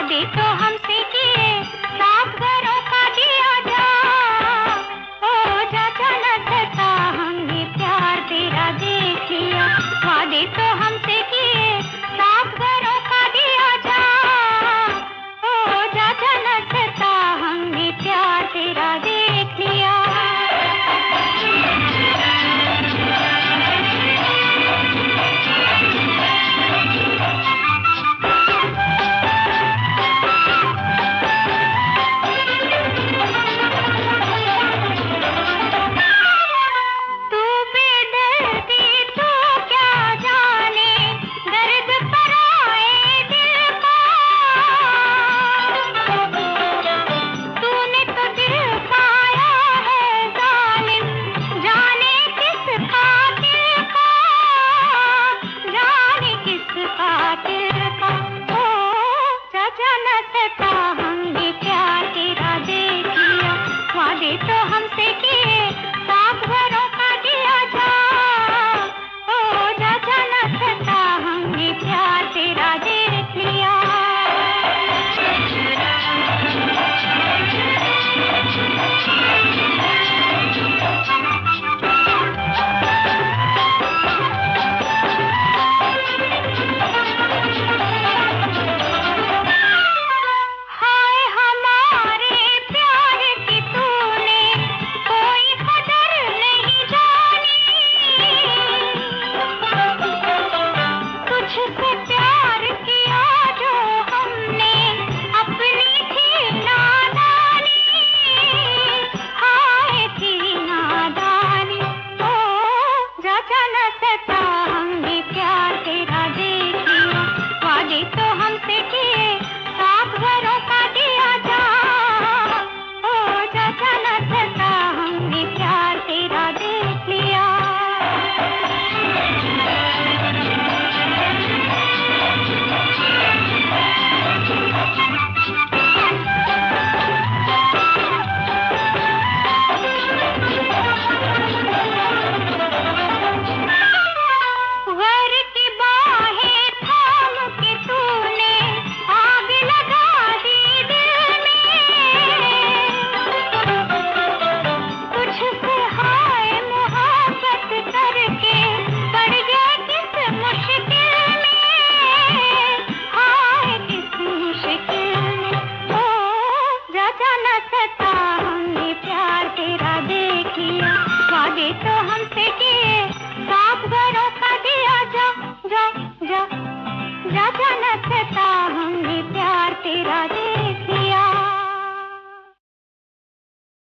वादे तो हमसे किए, साथ घरों का दिया जा। ओ जा जनता हमने प्यार तेरा देख लिया। वादे तो हमसे किए, साथ घरों का दिया जा। ओ जा जनता हमने प्यार तेरा देख लिया। वादे तो हमसे किए, साथ घरों का दिया जा। ओ जा जनता हमने प्यार तेरा देख लिया। वादे तो हमसे किए, साथ घरों का दिया जा। ओ जा जनता हमने प्यार तेरा देख लिया। वादे तो हमसे किए, साथ घरों का दिया जा। जा जा जा जनता हमने प्यार तेरा